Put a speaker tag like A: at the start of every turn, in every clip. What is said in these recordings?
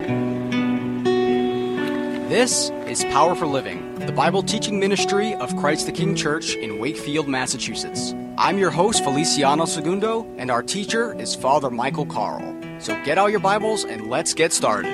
A: This is Power for Living, the Bible teaching ministry of Christ the King Church in Wakefield, Massachusetts. I'm your host, Feliciano Segundo, and our teacher is Father Michael Carl. So get out your Bibles and let's get started.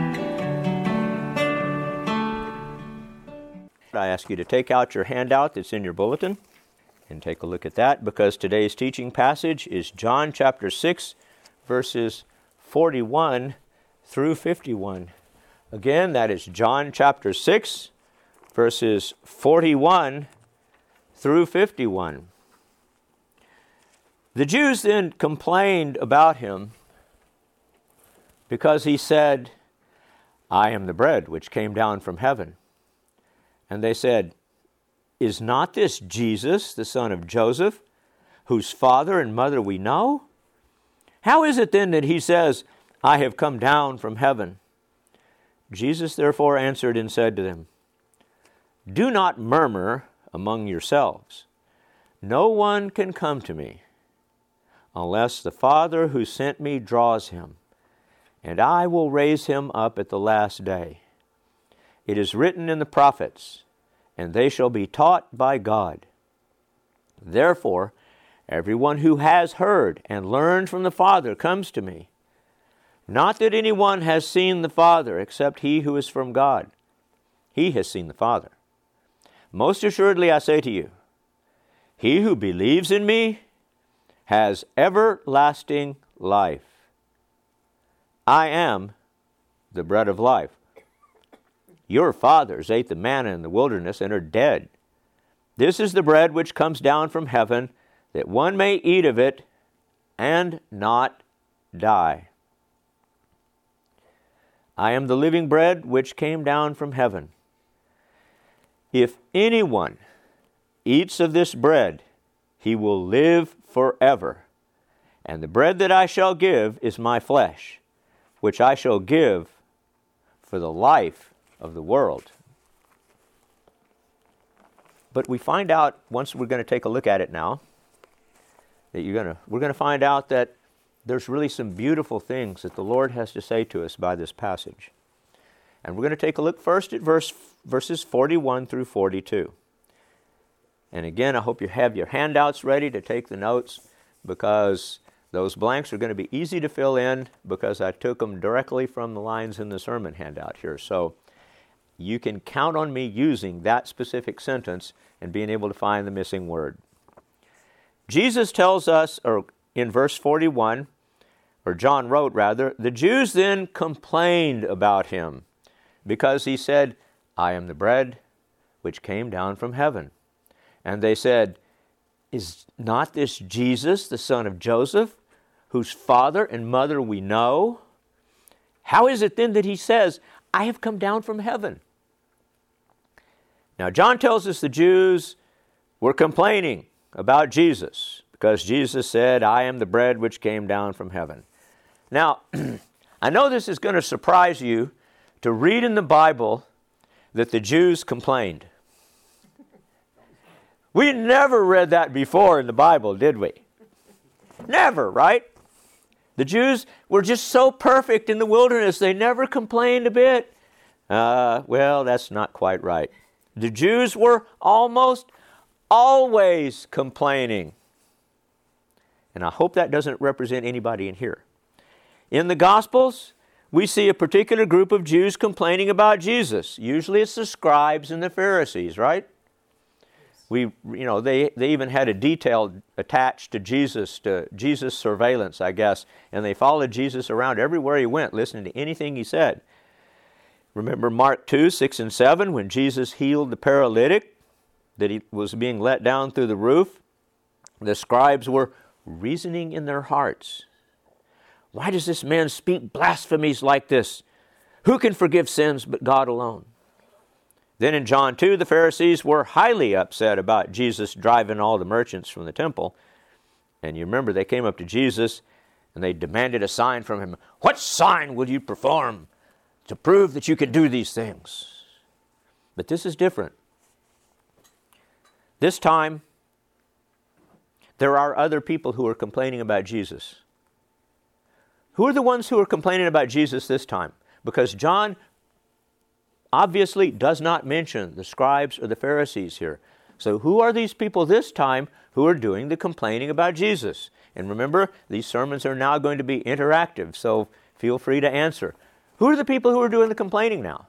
B: I ask you to take out your handout that's in your bulletin and take a look at that, because today's teaching passage is John chapter 6, verses 41 through 51. Again, that is John chapter 6, verses 41 through 51. The Jews then complained about him because he said, I am the bread which came down from heaven. And they said, is not this Jesus, the son of Joseph, whose father and mother we know? How is it then that he says, I have come down from heaven? Jesus therefore answered and said to them, do not murmur among yourselves. No one can come to me unless the Father who sent me draws him, and I will raise him up at the last day. It is written in the prophets, and they shall be taught by God. Therefore, everyone who has heard and learned from the Father comes to me. Not that anyone has seen the Father except he who is from God. He has seen the Father. Most assuredly I say to you, he who believes in me has everlasting life. I am the bread of life. Your fathers ate the manna in the wilderness and are dead. This is the bread which comes down from heaven, that one may eat of it and not die. I am the living bread which came down from heaven. If anyone eats of this bread, he will live forever. And the bread that I shall give is my flesh, which I shall give for the life of the world. But we find out, once we're going to take a look at it now, that we're going to find out that there's really some beautiful things that the Lord has to say to us by this passage. And we're going to take a look first at verses 41 through 42. And again, I hope you have your handouts ready to take the notes, because those blanks are going to be easy to fill in, because I took them directly from the lines in the sermon handout here. So you can count on me using that specific sentence and being able to find the missing word. Jesus tells us, or in verse 41, or John wrote rather, the Jews then complained about him because he said, I am the bread which came down from heaven. And they said, is not this Jesus, the son of Joseph, whose father and mother we know? How is it then that he says, I have come down from heaven? Now, John tells us the Jews were complaining about Jesus because Jesus said, I am the bread which came down from heaven. Now, I know this is going to surprise you to read in the Bible that the Jews complained. We never read that before in the Bible, did we? Never, right? The Jews were just so perfect in the wilderness, they never complained a bit. Well, that's not quite right. The Jews were almost always complaining. And I hope that doesn't represent anybody in here. In the Gospels, we see a particular group of Jews complaining about Jesus. Usually it's the scribes and the Pharisees, right? They even had a detail attached to Jesus surveillance, I guess, and they followed Jesus around everywhere he went, listening to anything he said. Remember Mark 2, 6 and 7, when Jesus healed the paralytic that he was being let down through the roof? The scribes were reasoning in their hearts. Why does this man speak blasphemies like this? Who can forgive sins but God alone? Then in John 2, the Pharisees were highly upset about Jesus driving all the merchants from the temple. And you remember they came up to Jesus and they demanded a sign from him. What sign will you perform to prove that you can do these things? But this is different. This time, there are other people who are complaining about Jesus. Who are the ones who are complaining about Jesus this time? because John obviously does not mention the scribes or the Pharisees here. So who are these people this time who are doing the complaining about Jesus? And remember, these sermons are now going to be interactive, so feel free to answer. Who are the people who are doing the complaining now?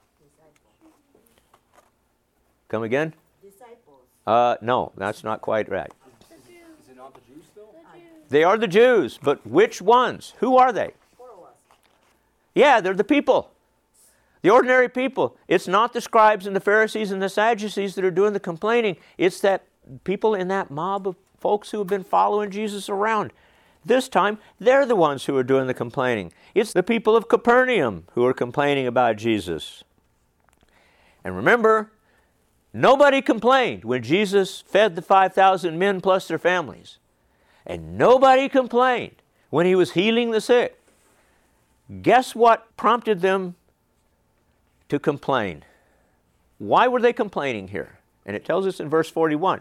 B: Come again?
C: Disciples.
B: No, that's not quite right.
A: Is it not the Jews still?
B: They are the Jews, but which ones? Who are they? Yeah, they're the people. The ordinary people. It's not the scribes and the Pharisees and the Sadducees that are doing the complaining. It's that people in that mob of folks who have been following Jesus around. This time, they're the ones who are doing the complaining. It's the people of Capernaum who are complaining about Jesus. And remember, nobody complained when Jesus fed the 5,000 men plus their families. And nobody complained when he was healing the sick. Guess what prompted them to complain? Why were they complaining here? And it tells us in verse 41.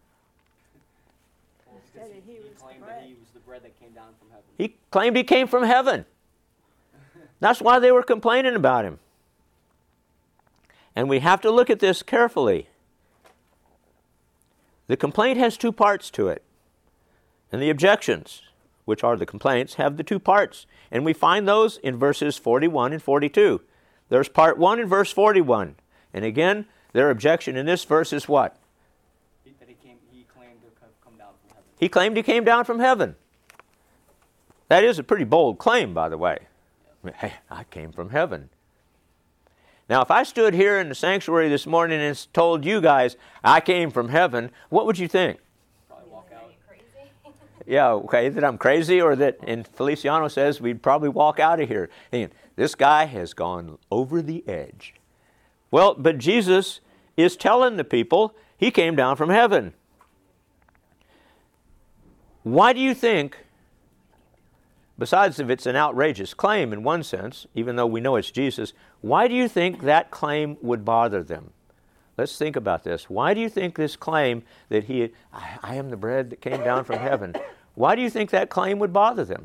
A: He claimed that he was the bread that came down from heaven.
B: He claimed he came from heaven. That's why they were complaining about him. And we have to look at this carefully. The complaint has two parts to it. And the objections, which are the complaints, have the two parts. And we find those in verses 41 and 42. There's part 1 in verse 41. And again, their objection in this verse is what?
A: That he claimed to have come down from heaven.
B: He claimed he came down from heaven. That is a pretty bold claim, by the way. Hey, I came from heaven. Now, if I stood here in the sanctuary this morning and told you guys I came from heaven, what would you think?
A: Probably walk out.
B: Yeah, okay, that I'm crazy, or that, and Feliciano says we'd probably walk out of here thinking, this guy has gone over the edge. Well, but Jesus is telling the people he came down from heaven. Why do you think, besides if it's an outrageous claim in one sense, even though we know it's Jesus, why do you think that claim would bother them? Let's think about this. Why do you think this claim that I am the bread that came down from heaven, why do you think that claim would bother them?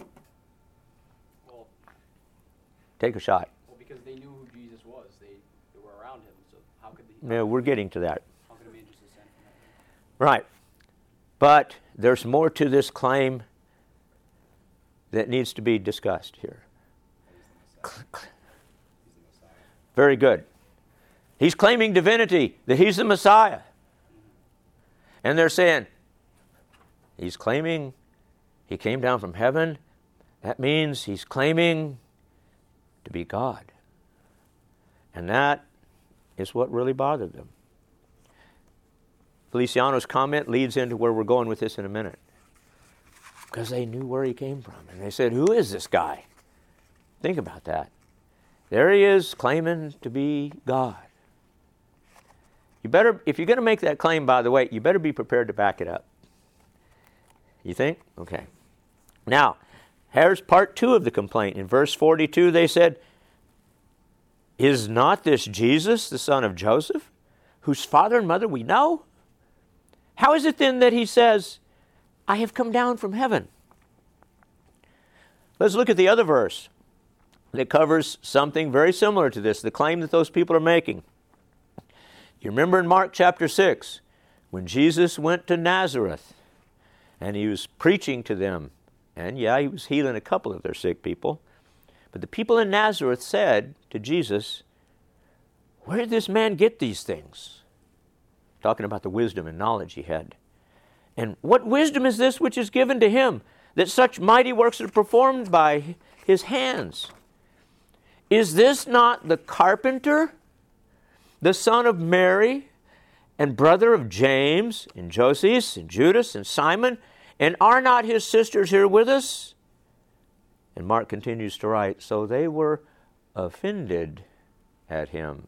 A: Well,
B: Take a shot.
A: well, because they knew who Jesus was. They were around him. So how could they?
B: No, we're getting to that.
A: How could a man just ascend from heaven?
B: Right. But there's more to this claim that needs to be discussed here. Very good. He's claiming divinity, that he's the Messiah. And they're saying, he's claiming he came down from heaven. That means he's claiming to be God. And that is what really bothered them. Feliciano's comment leads into where we're going with this in a minute. Because they knew where he came from. And they said, who is this guy? Think about that. There he is claiming to be God. You better, if you're going to make that claim, by the way, you better be prepared to back it up. You think? Okay. Now, here's part 2 of the complaint. In verse 42, they said, is not this Jesus, the son of Joseph, whose father and mother we know? How is it then that he says, I have come down from heaven? Let's look at the other verse that covers something very similar to this, the claim that those people are making. You remember in Mark chapter 6, when Jesus went to Nazareth and he was preaching to them, and yeah, he was healing a couple of their sick people, but the people in Nazareth said to Jesus, where did this man get these things? Talking about the wisdom and knowledge he had. And what wisdom is this which is given to him, that such mighty works are performed by his hands? Is this not the carpenter, the son of Mary, and brother of James, and Joses, and Judas, and Simon? And are not his sisters here with us? And Mark continues to write, so they were offended at him.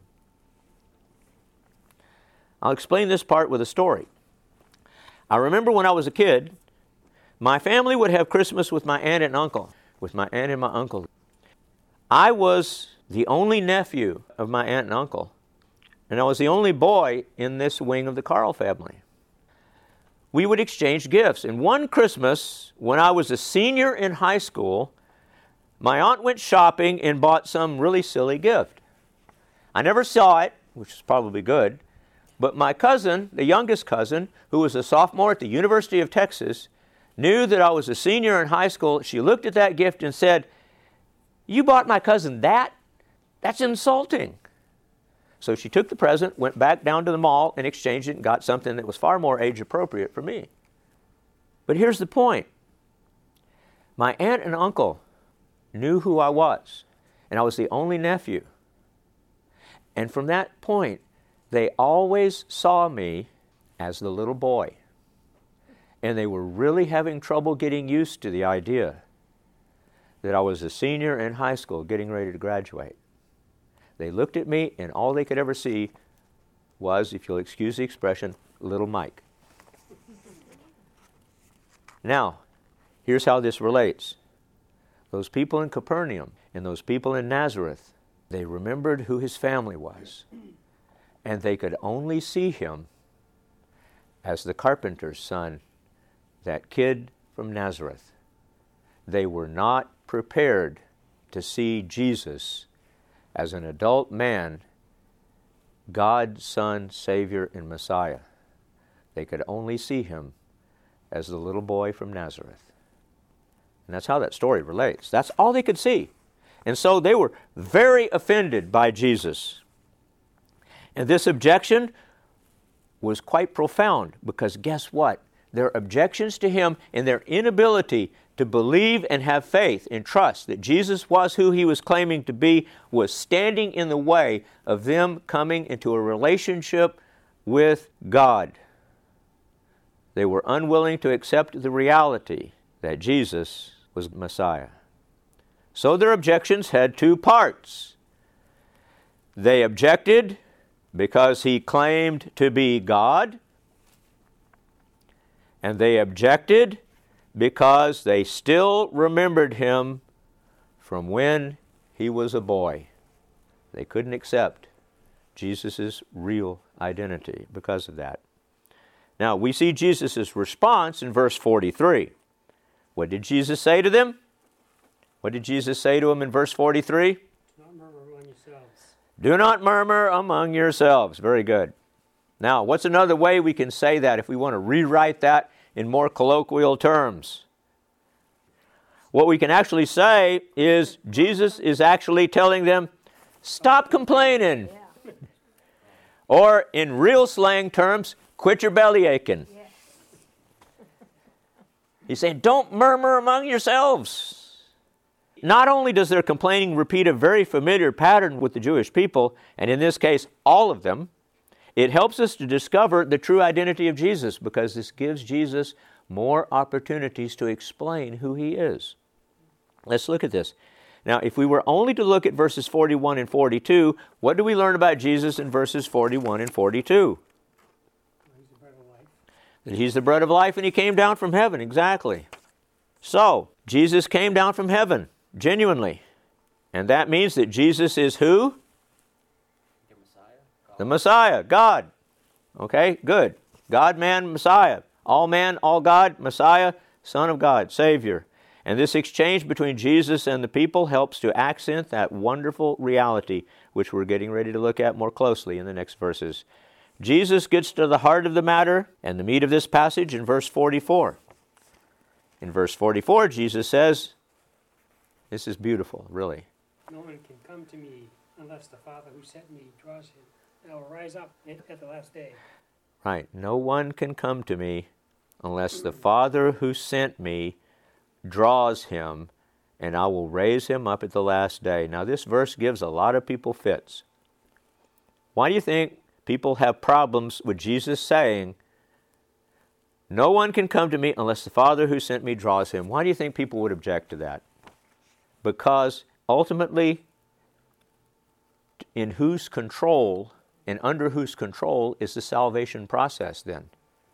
B: I'll explain this part with a story. I remember when I was a kid, my family would have Christmas with my aunt and uncle, with my aunt and my uncle. I was the only nephew of my aunt and uncle, and I was the only boy in this wing of the Carl family. We would exchange gifts. And one Christmas, when I was a senior in high school, My aunt went shopping and bought some really silly gift. I never saw it, which is probably good, but my cousin, the youngest cousin, who was a sophomore at the University of Texas, knew that I was a senior in high school. She looked at that gift and said, "You bought my cousin that? That's insulting." So she took the present, went back down to the mall and exchanged it and got something that was far more age appropriate for me. But here's the point. My aunt and uncle knew who I was, and I was the only nephew. And from that point, they always saw me as the little boy. And they were really having trouble getting used to the idea that I was a senior in high school getting ready to graduate. They looked at me, and all they could ever see was, if you'll excuse the expression, little Mike. Now, here's how this relates. Those people in Capernaum and those people in Nazareth, they remembered who his family was, and they could only see him as the carpenter's son, that kid from Nazareth. They were not prepared to see Jesus as an adult man, God's Son, Savior, and Messiah. They could only see him as the little boy from Nazareth. And that's how that story relates. That's all they could see. And so they were very offended by Jesus. And this objection was quite profound, because guess what? Their objections to him and their inability to believe and have faith and trust that Jesus was who he was claiming to be was standing in the way of them coming into a relationship with God. They were unwilling to accept the reality that Jesus was Messiah. So their objections had two parts. They objected because he claimed to be God, and they objected because they still remembered him from when he was a boy. They couldn't accept Jesus' real identity because of that. Now, we see Jesus' response in verse 43. What did Jesus say to them? What did Jesus say to them in verse 43?
C: Not murmur among yourselves.
B: Do not murmur among yourselves. Very good. Now, what's another way we can say that if we want to rewrite that in more colloquial terms? What we can actually say is Jesus is actually telling them, stop complaining.
D: Yeah.
B: Or in real slang terms, quit your belly aching.
D: Yeah.
B: He's saying, don't murmur among yourselves. Not only does their complaining repeat a very familiar pattern with the Jewish people, and in this case, all of them, it helps us to discover the true identity of Jesus, because this gives Jesus more opportunities to explain who he is. Let's look at this. Now, if we were only to look at verses 41 and 42, what do we learn about Jesus in verses 41 and 42?
C: He's the bread of life.
B: That he's the bread of life and he came down from heaven. Exactly. So, Jesus came down from heaven, genuinely. And that means that Jesus is who? The Messiah, God. Okay, good. God, man, Messiah. All man, all God, Messiah, Son of God, Savior. And this exchange between Jesus and the people helps to accent that wonderful reality, which we're getting ready to look at more closely in the next verses. Jesus gets to the heart of the matter and the meat of this passage in verse 44. In verse 44, Jesus says, this is beautiful, really.
C: No one can come to me unless the Father who sent me draws him. And I will rise up at the last day.
B: Right. No one can come to me unless the Father who sent me draws him, and I will raise him up at the last day. Now, this verse gives a lot of people fits. Why do you think people have problems with Jesus saying, no one can come to me unless the Father who sent me draws him? Why do you think people would object to that? Because ultimately, in whose control and under whose control is the salvation process then?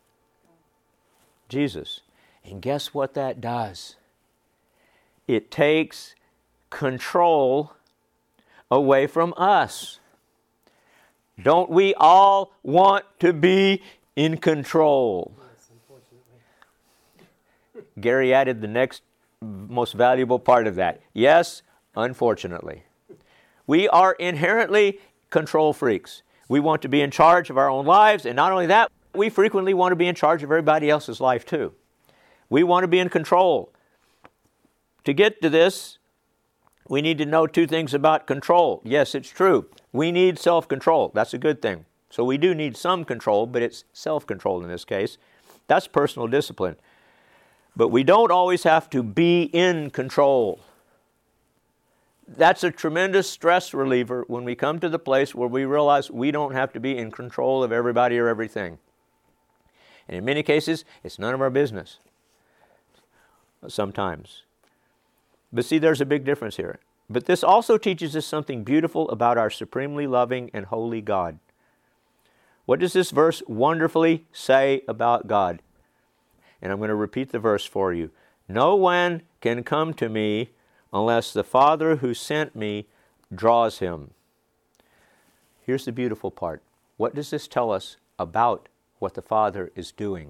B: Jesus. And guess what that does? It takes control away from us. Don't we all want to be in control?
C: Yes, unfortunately.
B: Gary added the next most valuable part of that. Yes, unfortunately. We are inherently control freaks. We want to be in charge of our own lives, and not only that, we frequently want to be in charge of everybody else's life too. We want to be in control. To get to this, we need to know two things about control. Yes, it's true. We need self-control. That's a good thing. So we do need some control, but it's self-control in this case. That's personal discipline. But we don't always have to be in control. That's a tremendous stress reliever when we come to the place where we realize we don't have to be in control of everybody or everything. And in many cases, it's none of our business. Sometimes. But see, there's a big difference here. But this also teaches us something beautiful about our supremely loving and holy God. What does this verse wonderfully say about God? And I'm going to repeat the verse for you. No one can come to me unless the Father who sent me draws him. Here's the beautiful part. What does this tell us about what the Father is doing?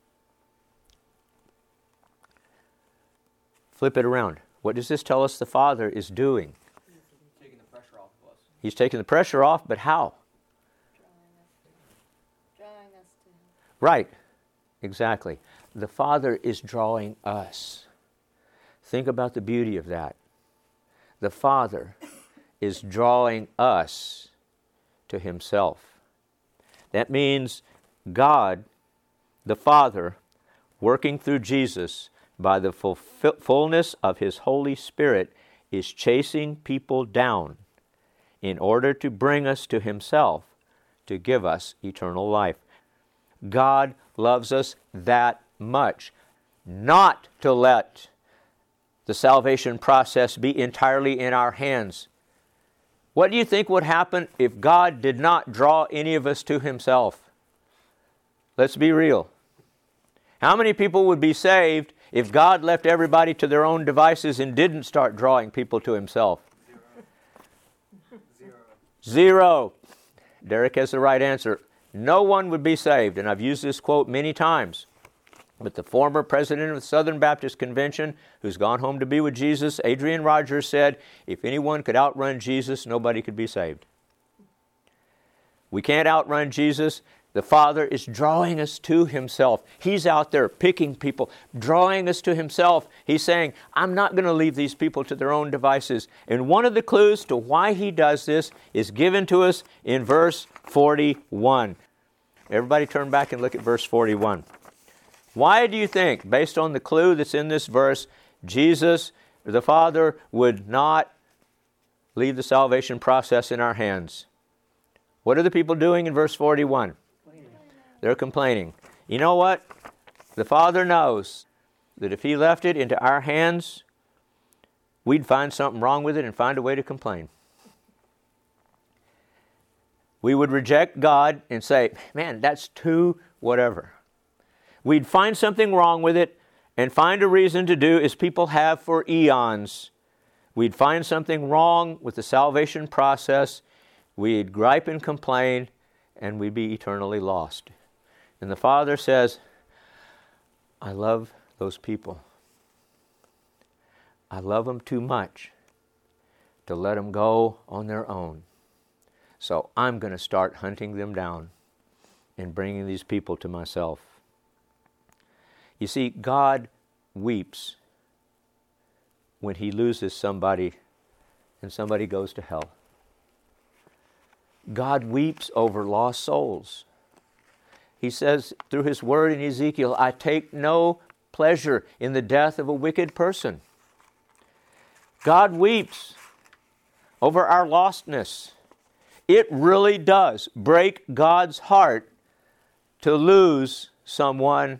B: Flip it around. What does this tell us the Father is doing?
A: He's taking the pressure off of us.
B: He's taking the pressure off, but how?
D: Drawing us to Him.
B: Right. Exactly. The Father is drawing us. Think about the beauty of that. The Father is drawing us to Himself. That means God, the Father, working through Jesus by the fullness of His Holy Spirit, is chasing people down in order to bring us to Himself, to give us eternal life. God loves us that much, not to let the salvation process be entirely in our hands. What do you think would happen if God did not draw any of us to Himself? Let's be real. How many people would be saved if God left everybody to their own devices and didn't start drawing people to Himself? Zero. Derek has the right answer. No one would be saved. And I've used this quote many times. But the former president of the Southern Baptist Convention, who's gone home to be with Jesus, Adrian Rogers, said, if anyone could outrun Jesus, nobody could be saved. We can't outrun Jesus. The Father is drawing us to Himself. He's out there picking people, drawing us to Himself. He's saying, I'm not going to leave these people to their own devices. And one of the clues to why He does this is given to us in verse 41. Everybody turn back and look at verse 41. Why do you think, based on the clue that's in this verse, Jesus, the Father, would not leave the salvation process in our hands? What are the people doing in verse 41? They're complaining. You know what? The Father knows that if He left it into our hands, we'd find something wrong with it and find a way to complain. We would reject God and say, man, that's too whatever. We'd find something wrong with it and find a reason to do as people have for eons. We'd find something wrong with the salvation process. We'd gripe and complain, and we'd be eternally lost. And the Father says, I love those people. I love them too much to let them go on their own. So I'm going to start hunting them down and bringing these people to myself. You see, God weeps when He loses somebody and somebody goes to hell. God weeps over lost souls. He says through His word in Ezekiel, I take no pleasure in the death of a wicked person. God weeps over our lostness. It really does break God's heart to lose someone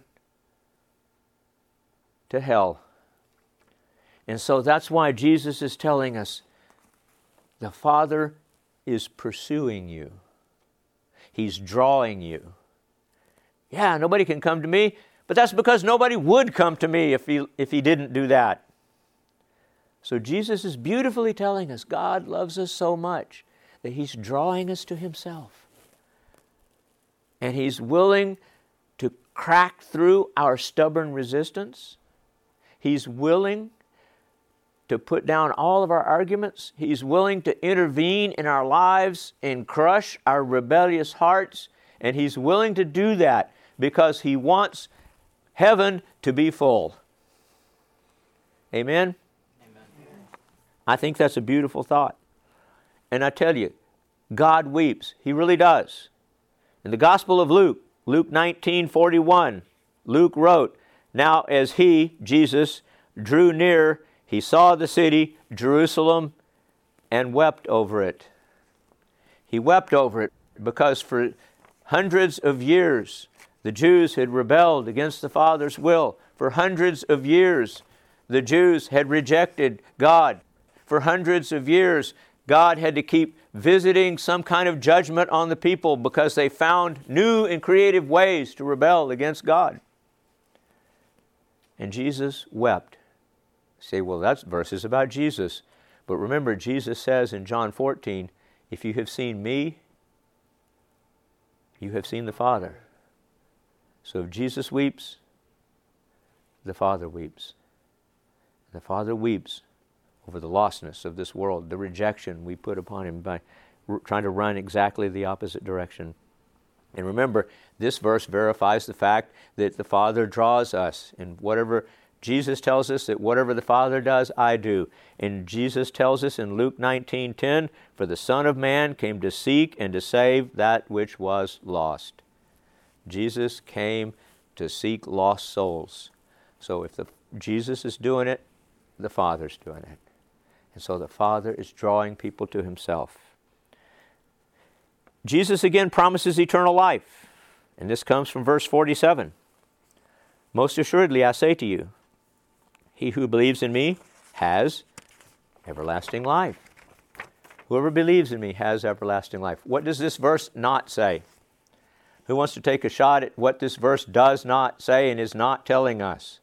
B: to hell. And so that's why Jesus is telling us the Father is pursuing you. He's drawing you. Yeah, nobody can come to me, but that's because nobody would come to me if he didn't do that. So Jesus is beautifully telling us God loves us so much that He's drawing us to Himself. And He's willing to crack through our stubborn resistance. He's willing to put down all of our arguments. He's willing to intervene in our lives and crush our rebellious hearts. And He's willing to do that because He wants heaven to be full. Amen? Amen. I think that's a beautiful thought. And I tell you, God weeps. He really does. In the Gospel of Luke, Luke 19:41, Luke wrote, "Now as He, Jesus, drew near, He saw the city, Jerusalem, and wept over it." He wept over it because for hundreds of years the Jews had rebelled against the Father's will. For hundreds of years the Jews had rejected God. For hundreds of years God had to keep visiting some kind of judgment on the people because they found new and creative ways to rebel against God. And Jesus wept. You say, well, that verse is about Jesus. But remember, Jesus says in John 14, if you have seen me, you have seen the Father. So if Jesus weeps, the Father weeps. The Father weeps over the lostness of this world, the rejection we put upon Him by trying to run exactly the opposite direction. And remember, this verse verifies the fact that the Father draws us. And whatever Jesus tells us that whatever the Father does, I do. And Jesus tells us in Luke 19:10, "For the Son of Man came to seek and to save that which was lost." Jesus came to seek lost souls. So if Jesus is doing it, the Father's doing it. And so the Father is drawing people to Himself. Jesus again promises eternal life. And this comes from verse 47. "Most assuredly I say to you, he who believes in me has everlasting life." Whoever believes in me has everlasting life. What does this verse not say? Who wants to take a shot at what this verse does not say and is not telling us?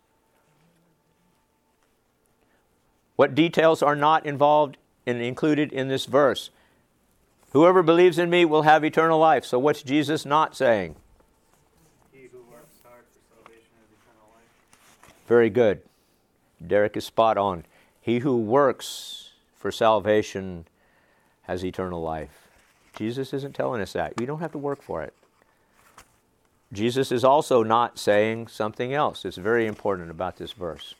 B: What details are not involved and included in this verse? Whoever believes in me will have eternal life. So what's Jesus not saying?
D: He who works hard for salvation has eternal life.
B: Very good. Derek is spot on. He who works for salvation has eternal life. Jesus isn't telling us that. We don't have to work for it. Jesus is also not saying something else. It's very important about this verse.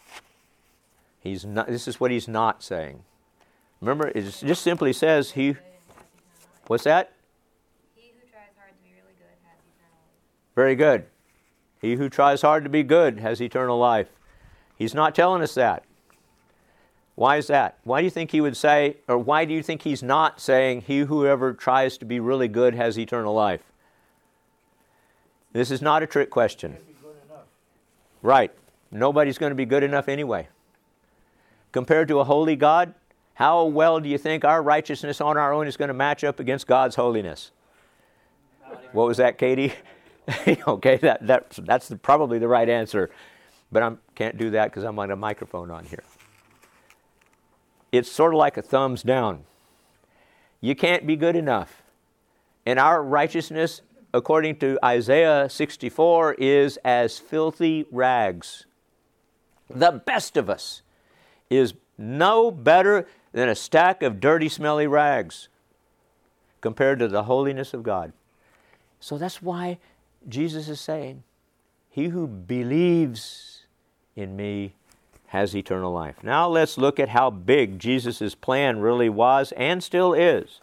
B: This is what He's not saying. Remember, it just simply says He... What's that?
E: He who tries hard to be really good has eternal life.
B: Very good. He who tries hard to be good has eternal life. He's not telling us that. Why is that? Why do you think He would say, or why do you think He's not saying, he whoever tries to be really good has eternal life? This is not a trick question. Right. Nobody's going to be good enough anyway. Compared to a holy God, how well do you think our righteousness on our own is going to match up against God's holiness? What was that, Katie? Okay, that's probably the right answer. But I can't do that because I'm on a microphone on here. It's sort of like a thumbs down. You can't be good enough. And our righteousness, according to Isaiah 64, is as filthy rags. The best of us is no better than a stack of dirty, smelly rags compared to the holiness of God. So that's why Jesus is saying, he who believes in me has eternal life. Now let's look at how big Jesus' plan really was and still is.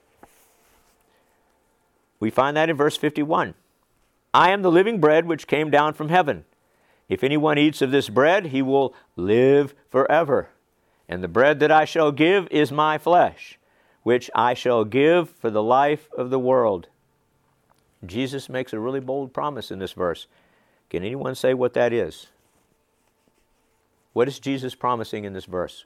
B: We find that in verse 51. "I am the living bread which came down from heaven. If anyone eats of this bread, he will live forever. And the bread that I shall give is my flesh, which I shall give for the life of the world." Jesus makes a really bold promise in this verse. Can anyone say what that is? What is Jesus promising in this verse?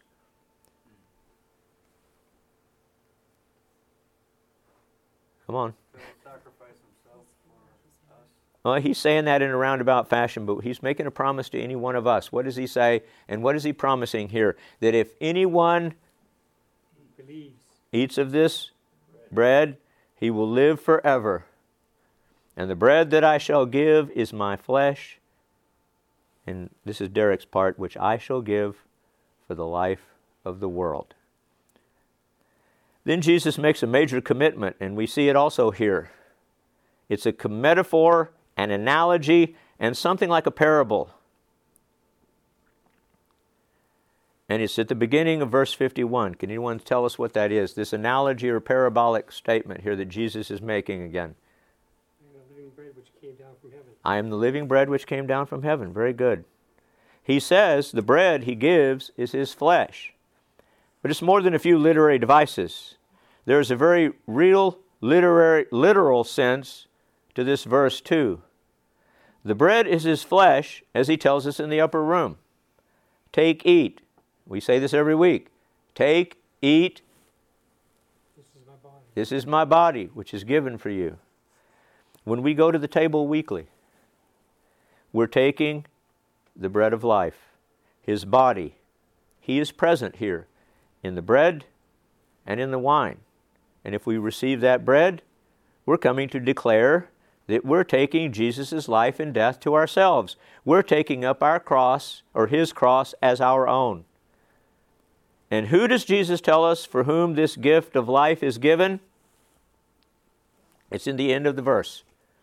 B: Come on.
D: He'll sacrifice Himself for us.
B: Well, He's saying that in a roundabout fashion, but He's making a promise to any one of us. What does He say? And what is He promising here? That if anyone eats of this bread, he will live forever. And the bread that I shall give is my flesh. And this is Derek's part, which I shall give for the life of the world. Then Jesus makes a major commitment, and we see it also here. It's a metaphor, an analogy, and something like a parable. And it's at the beginning of verse 51. Can anyone tell us what that is? This analogy or parabolic statement here that Jesus is making again.
C: I am the living bread which came down from heaven.
B: I am the living bread which came down from heaven. Very good. He says the bread he gives is his flesh. But it's more than a few literary devices. There's a very real, literal sense to this verse too. The bread is his flesh, as he tells us in the upper room. Take, eat. We say this every week. Take, eat.
C: This is my body.
B: This is my body, which is given for you. When we go to the table weekly, we're taking the bread of life, his body. He is present here in the bread and in the wine. And if we receive that bread, we're coming to declare that we're taking Jesus' life and death to ourselves. We're taking up our cross, or his cross, as our own. And who does Jesus tell us for whom this gift of life is given? It's in the end of the verse.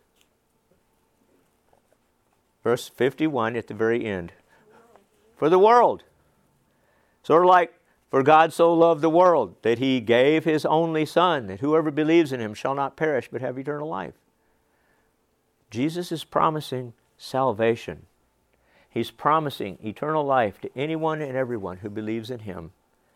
B: Verse 51 at the very end. For the world. Sort of like, for God so loved the world that he gave his only Son, that whoever believes in him shall not perish but have eternal life. Jesus is promising salvation. He's promising eternal life to anyone and everyone who believes in him.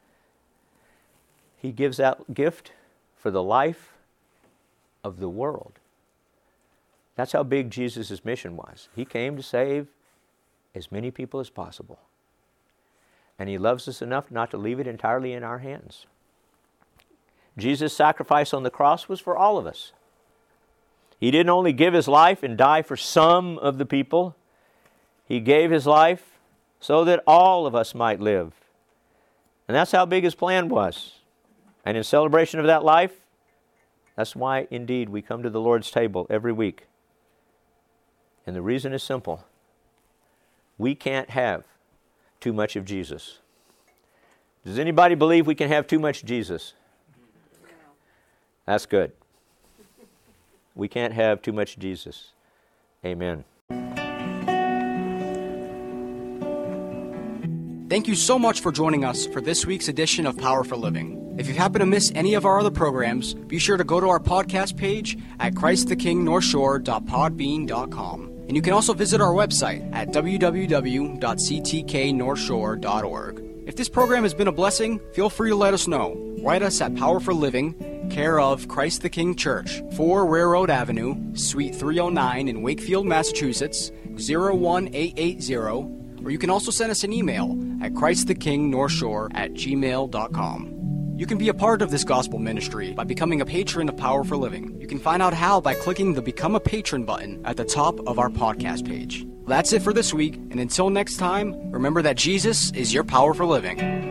B: He gives that gift for the life of the world. That's how big Jesus' mission was. He came to save as many people as possible. And he loves us enough not to leave it entirely in our hands. Jesus' sacrifice on the cross was for all of us. He didn't only give his life and die for some of the people. He gave his life so that all of us might live. And that's how big his plan was. And in celebration of that life, that's why indeed we come to the Lord's table every week. And the reason is simple. We can't have too much of Jesus. Does anybody believe we can have too much Jesus?
E: No.
B: That's good. We can't have too much Jesus. Amen.
A: Thank you so much for joining us for this week's edition of Power for Living. If you happen to miss any of our other programs, be sure to go to our podcast page at ChristTheKingNorthshore.podbean.com. And you can also visit our website at www.ctknorthshore.org. If this program has been a blessing, feel free to let us know. Write us at Power for Living, care of Christ the King Church, 4 Railroad Avenue, Suite 309 in Wakefield, Massachusetts, 01880, or you can also send us an email at ChristTheKingNorthshore@gmail.com. You can be a part of this gospel ministry by becoming a patron of Power for Living. You can find out how by clicking the Become a Patron button at the top of our podcast page. That's it for this week, and until next time, remember that Jesus is your power for living.